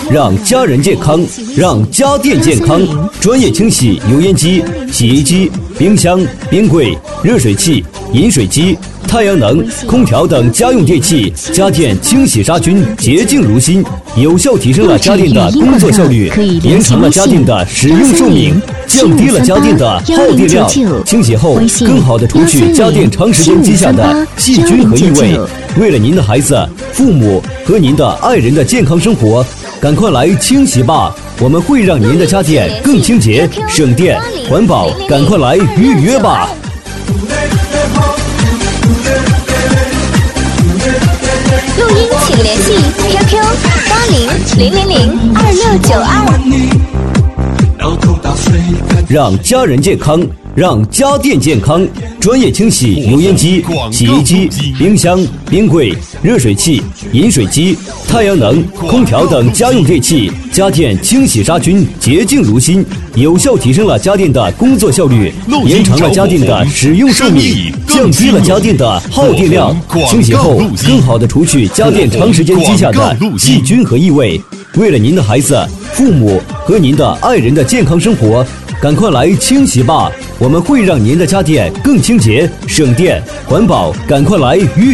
让家人健康，让家电健康。专业清洗油烟机、洗衣机、冰箱、冰柜、热水器、饮水机、太阳能、空调等家用电器，家电清洗杀菌，洁净如新，有效提升了家电的工作效率，延长了家电的使用寿命，降低了家电的耗电量。清洗后，更好地除去家电长时间积下的细菌和异味。为了您的孩子、父母和您的爱人的健康生活，赶快来清洗吧！我们会让您的家电更清洁、省电、环保，赶快来预约吧！ 录音请联系 QQ 80002692。 让家人健康，让家电健康。专业清洗油烟机、洗衣机、冰箱、冰柜、热水器、饮水机、太阳能、空调等家用电器，家电清洗杀菌，洁净如新，有效提升了家电的工作效率，延长了家电的使用寿命，降低了家电的耗电量。清洗后，更好地除去家电长时间积下的细菌和异味。为了您的孩子、父母和您的爱人的健康生活，赶快来清洗吧！我们会让您的家电更清洁、省电、环保，赶快来预